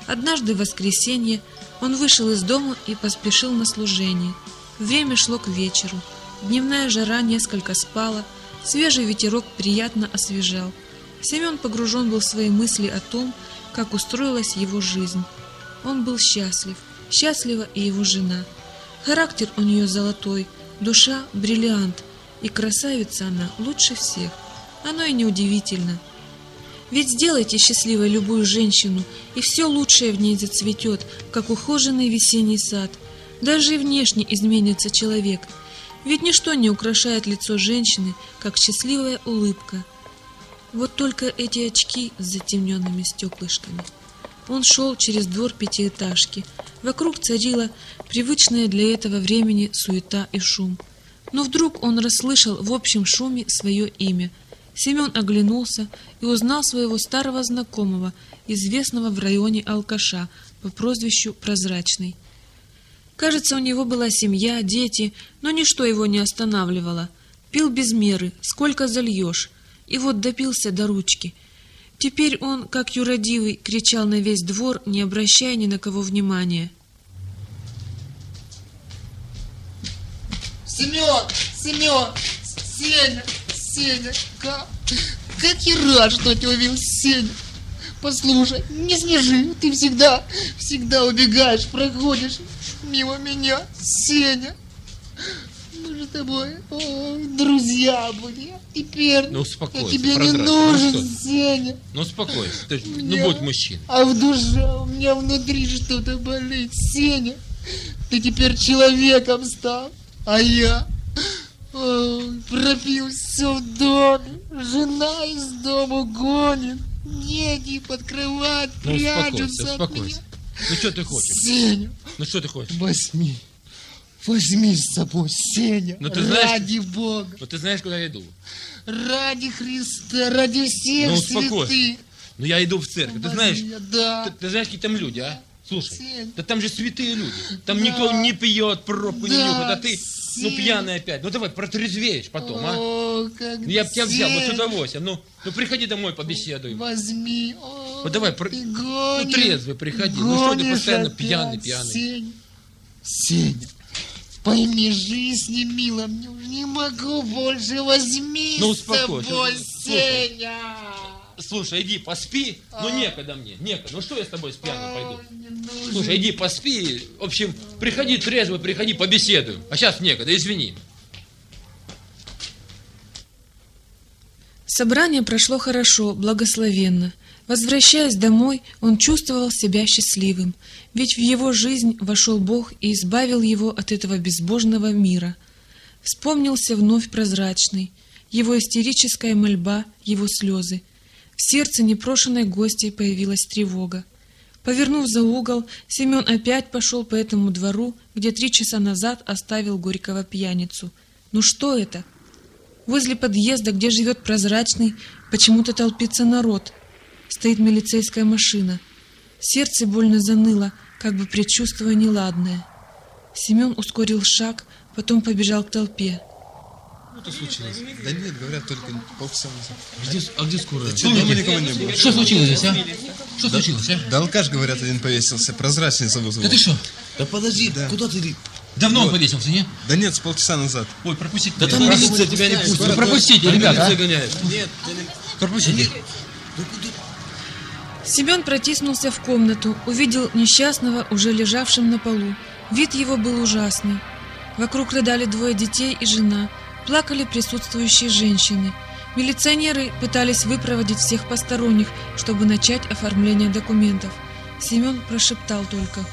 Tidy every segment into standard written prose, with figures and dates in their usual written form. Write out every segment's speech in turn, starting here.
Однажды в воскресенье он вышел из дома и поспешил на служение. Время шло к вечеру. Дневная жара несколько спала, свежий ветерок приятно освежал. Семен погружен был в свои мысли о том, как устроилась его жизнь. Он был счастлив, счастлива и его жена. Характер у нее золотой, душа – бриллиант, и красавица она лучше всех. Оно и неудивительно. Ведь сделайте счастливой любую женщину, и все лучшее в ней зацветет, как ухоженный весенний сад. Даже и внешне изменится человек. Ведь ничто не украшает лицо женщины, как счастливая улыбка. Вот только эти очки с затемненными стеклышками. Он шел через двор пятиэтажки. Вокруг царила привычная для этого времени суета и шум. Но вдруг он расслышал в общем шуме свое имя. Семен оглянулся и узнал своего старого знакомого, известного в районе алкаша по прозвищу Прозрачный. Кажется, у него была семья, дети, но ничто его не останавливало. Пил без меры, сколько зальешь, и вот допился до ручки. Теперь он, как юродивый, кричал на весь двор, не обращая ни на кого внимания. Семен! Семен! Сеня! Как я рад, что ты увидел, Сеня! Послушай, не снежи, ты всегда убегаешь, проходишь мимо меня, Сеня. Мы же с тобой друзья были. Теперь я тебе не нужен, Сеня. Ну успокойся, будь мужчиной. А в душе у меня внутри что-то болит, Сеня. Ты теперь человеком стал, а я пропил все в доме. Жена из дома гонит. Дети под кровать прячутся от меня. Ну что ты хочешь? Сеня, Ну что ты хочешь? Возьми с собой, Сеня, ради Бога. Ну ты знаешь, куда я иду? Ради Христа, ради всех святых. Ну я иду в церковь, ты знаешь, да. ты знаешь, какие там люди, а? Слушай, Сень. да там же святые люди. Там никто не пьет, пробку не нюхает, а ты, пьяный опять. Ну давай, протрезвеешь потом, а? Я бы тебя взял, вот с удовольствием. Ну приходи домой, побеседуем. Возьми. Вот давай, трезвый приходи. Ну что ты постоянно пьяный. Сеня, пойми, жизнь не мила, мне уже не могу больше, возьми с собой, Сеня. Слушай, иди поспи, некогда мне, некогда. Ну что я с тобой с пьяным пойду? Слушай, иди поспи, в общем, приходи трезвый, приходи, побеседуем. А сейчас некогда, извини. Собрание прошло хорошо, благословенно. Возвращаясь домой, он чувствовал себя счастливым, ведь в его жизнь вошел Бог и избавил его от этого безбожного мира. Вспомнился вновь Прозрачный, его истерическая мольба, его слезы. В сердце непрошенной гостьей появилась тревога. Повернув за угол, Семен опять пошел по этому двору, где 3 часа назад оставил горького пьяницу. Ну что это? Возле подъезда, где живет Прозрачный, почему-то толпится народ. Стоит милицейская машина. Сердце больно заныло, как бы предчувствуя неладное. Семен ускорил шаг, потом побежал к толпе. Что случилось? Да нет, говорят, только полчаса назад. А где скорая? Да что, дома никого не было. Что случилось здесь, а? Что случилось, а? Да алкаш, говорят, один повесился, Прозрачный вызвал. Да ты что? Да подожди, да. Куда ты? Давно он повесился, не? Да нет, с полчаса назад. Ой, пропустите. Да там милиция тебя не пустит. Ну, пропустите, ребята, а? Нет, пропустите. Семен протиснулся в комнату, увидел несчастного, уже лежавшим на полу. Вид его был ужасный. Вокруг рыдали 2 детей и жена. Плакали присутствующие женщины. Милиционеры пытались выпроводить всех посторонних, чтобы начать оформление документов. Семен прошептал только: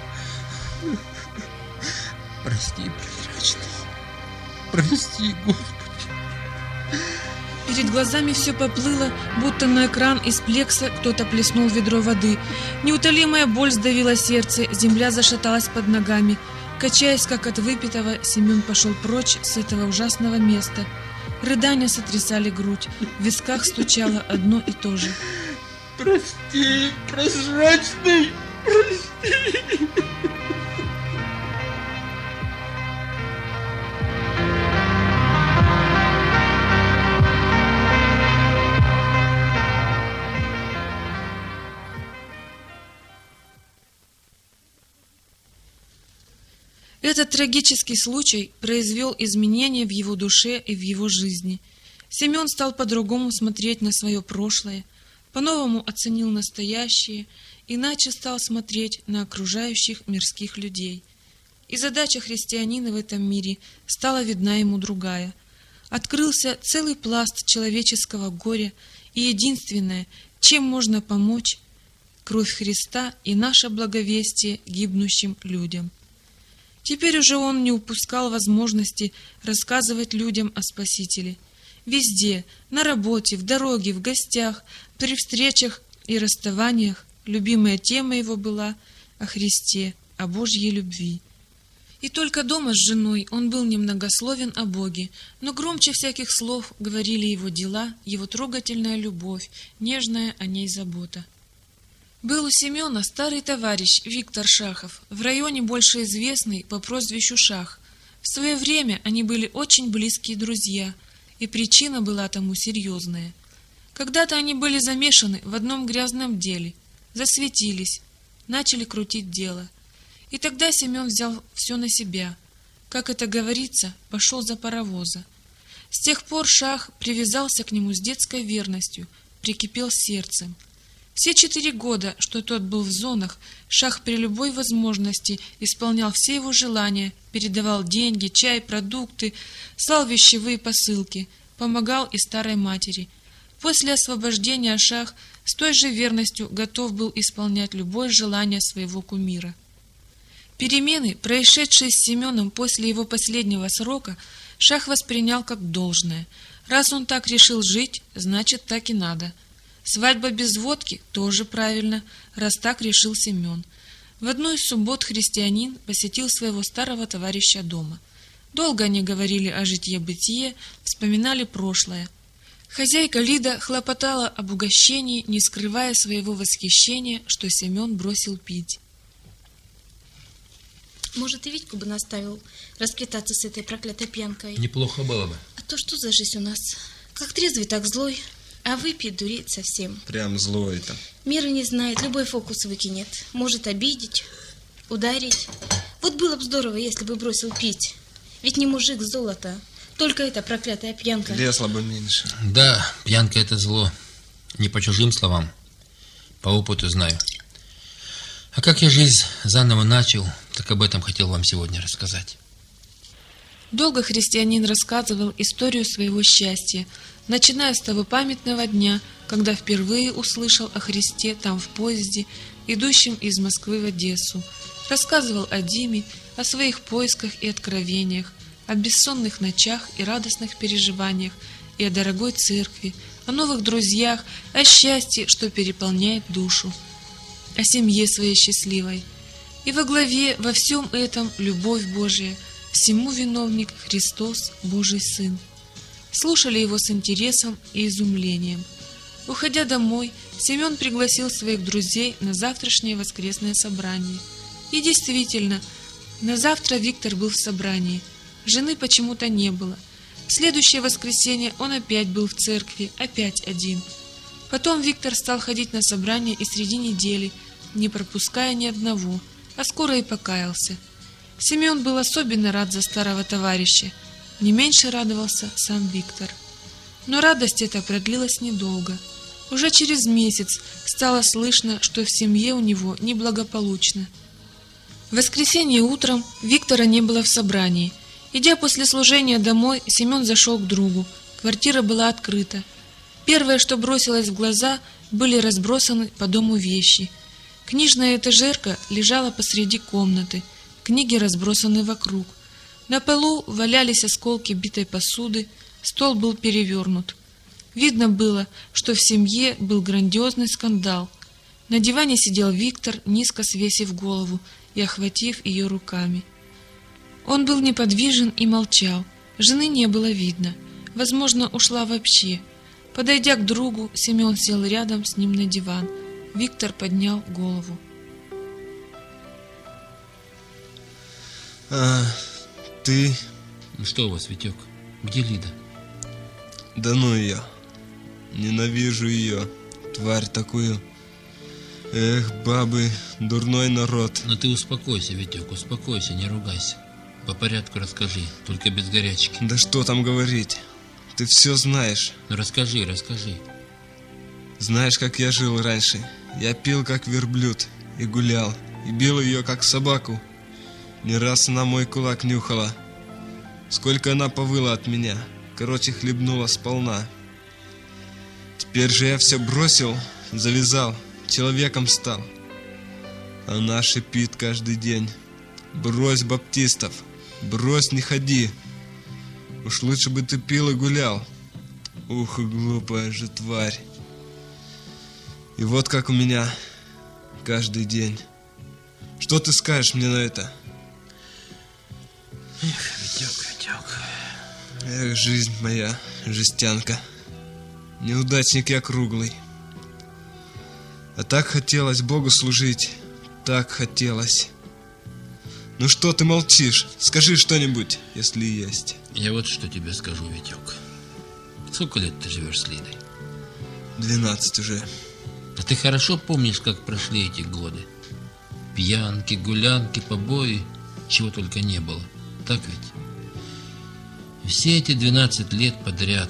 Прости, Прозрачный. Прости, Господи. Перед глазами все поплыло, будто на экран из плекса кто-то плеснул ведро воды. Неутолимая боль сдавила сердце, земля зашаталась под ногами. Качаясь, как от выпитого, Семен пошел прочь с этого ужасного места. Рыдания сотрясали грудь, в висках стучало одно и то же: Прости, Прозрачный, прости. Этот трагический случай произвел изменения в его душе и в его жизни. Семен стал по-другому смотреть на свое прошлое, по-новому оценил настоящее, иначе стал смотреть на окружающих мирских людей. И задача христианина в этом мире стала видна ему другая. Открылся целый пласт человеческого горя, и единственное, чем можно помочь, кровь Христа и наше благовестие гибнущим людям. Теперь уже он не упускал возможности рассказывать людям о Спасителе. Везде, на работе, в дороге, в гостях, при встречах и расставаниях любимая тема его была о Христе, о Божьей любви. И только дома с женой он был немногословен о Боге, но громче всяких слов говорили его дела, его трогательная любовь, нежная о ней забота. Был у Семена старый товарищ Виктор Шахов, в районе больше известный по прозвищу Шах. В свое время они были очень близкие друзья, и причина была тому серьезная. Когда-то они были замешаны в одном грязном деле, засветились, начали крутить дело. И тогда Семен взял все на себя. Как это говорится, пошел за паровоза. С тех пор Шах привязался к нему с детской верностью, прикипел сердцем. Все 4 года, что тот был в зонах, Шах при любой возможности исполнял все его желания, передавал деньги, чай, продукты, слал вещевые посылки, помогал и старой матери. После освобождения Шах с той же верностью готов был исполнять любое желание своего кумира. Перемены, происшедшие с Семеном после его последнего срока, Шах воспринял как должное. Раз он так решил жить, значит, так и надо. Свадьба без водки тоже правильно, раз так решил Семен. В одну из суббот христианин посетил своего старого товарища дома. Долго они говорили о житье-бытие, вспоминали прошлое. Хозяйка Лида хлопотала об угощении, не скрывая своего восхищения, что Семен бросил пить. Может, и Витьку бы наставил расквитаться с этой проклятой пьянкой. Неплохо было бы. А то что за жизнь у нас? Как трезвый, так злой. А выпьет, дуреет совсем. Прям злой-то. Мира не знает, любой фокус выкинет. Может обидеть, ударить. Вот было бы здорово, если бы бросил пить. Ведь не мужик золото, только эта проклятая пьянка. Лезла бы меньше. Да, пьянка — это зло. Не по чужим словам, по опыту знаю. А как я жизнь заново начал, так об этом хотел вам сегодня рассказать. Долго христианин рассказывал историю своего счастья, начиная с того памятного дня, когда впервые услышал о Христе там в поезде, идущем из Москвы в Одессу. Рассказывал о Диме, о своих поисках и откровениях, о бессонных ночах и радостных переживаниях, и о дорогой церкви, о новых друзьях, о счастье, что переполняет душу, о семье своей счастливой. И во главе во всем этом любовь Божия, всему виновник Христос, Божий Сын. Слушали его с интересом и изумлением. Уходя домой, Семен пригласил своих друзей на завтрашнее воскресное собрание. И действительно, на завтра Виктор был в собрании. Жены почему-то не было. В следующее воскресенье он опять был в церкви, опять один. Потом Виктор стал ходить на собрания и среди недели, не пропуская ни одного, а скоро и покаялся. Семен был особенно рад за старого товарища. Не меньше радовался сам Виктор. Но радость эта продлилась недолго. Уже через месяц стало слышно, что в семье у него неблагополучно. В воскресенье утром Виктора не было в собрании. Идя после служения домой, Семен зашел к другу. Квартира была открыта. Первое, что бросилось в глаза, были разбросаны по дому вещи. Книжная этажерка лежала посреди комнаты, книги разбросаны вокруг. На полу валялись осколки битой посуды, стол был перевернут. Видно было, что в семье был грандиозный скандал. На диване сидел Виктор, низко свесив голову и охватив ее руками. Он был неподвижен и молчал. Жены не было видно. Возможно, ушла вообще. Подойдя к другу, Семен сел рядом с ним на диван. Виктор поднял голову. Ты... Ну что у вас, Витек? Где Лида? Да ну ее. Ненавижу ее. Тварь такую. Эх, бабы, дурной народ. Но ты успокойся, Витек, успокойся, не ругайся. по порядку расскажи, только без горячки. Да что там говорить? Ты все знаешь. Ну расскажи. Знаешь, как я жил раньше? Я пил, как верблюд, и гулял, и бил ее, как собаку. Не раз она мой кулак нюхала. Сколько она повыла от меня. Короче, хлебнула сполна. Теперь же я все бросил, завязал, человеком стал. Она шипит каждый день: брось баптистов, брось, не ходи. Уж лучше бы ты пил и гулял. Ух, глупая же тварь. И вот как у меня каждый день. Что ты скажешь мне на это? Эх, Витек. Эх, жизнь моя, жестянка. Неудачник я круглый. А так хотелось Богу служить. Так хотелось. Ну что ты молчишь? Скажи что-нибудь, если есть. Я вот что тебе скажу, Витек. Сколько лет ты живешь с Лидой? 12 уже. А ты хорошо помнишь, как прошли эти годы? Пьянки, гулянки, побои, чего только не было. Так ведь? Все эти 12 лет подряд.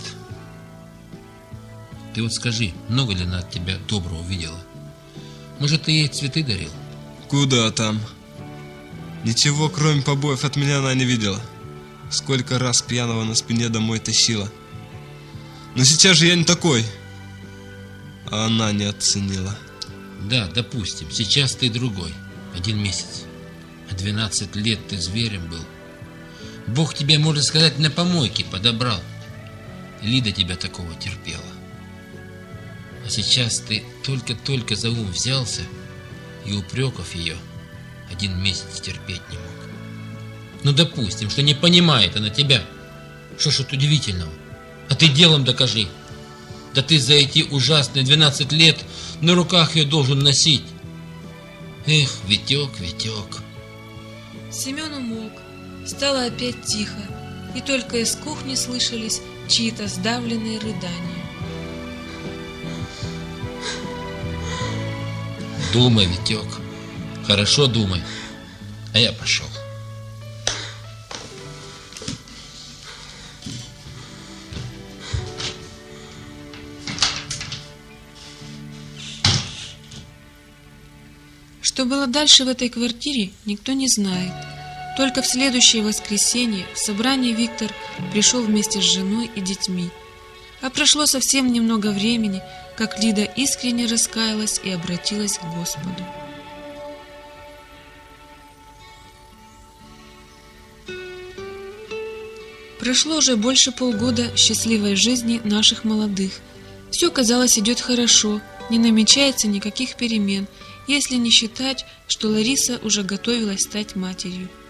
Ты вот скажи, много ли она от тебя доброго видела? Может, ты ей цветы дарил? Куда там? Ничего, кроме побоев, от меня она не видела. Сколько раз пьяного на спине домой тащила. Но сейчас же я не такой. А она не оценила. Да, допустим, сейчас ты другой. 1 месяц. А 12 лет ты зверем был. Бог тебя, можно сказать, на помойке подобрал. Лида тебя такого терпела. А сейчас ты только-только за ум взялся, и упреков ее 1 месяц терпеть не мог. Ну, допустим, что не понимает она тебя. Что ж тут удивительного? А ты делом докажи. Да ты за эти ужасные 12 лет на руках ее должен носить. Эх, Витек. Семен умолк. Стало опять тихо, и только из кухни слышались чьи-то сдавленные рыдания. Думай, Витек. Хорошо думай. А я пошел. Что было дальше в этой квартире, никто не знает. Только в следующее воскресенье в собрание Виктор пришел вместе с женой и детьми. А прошло совсем немного времени, как Лида искренне раскаялась и обратилась к Господу. Прошло уже больше полгода счастливой жизни наших молодых. Все, казалось, идет хорошо, не намечается никаких перемен, если не считать, что Лариса уже готовилась стать матерью.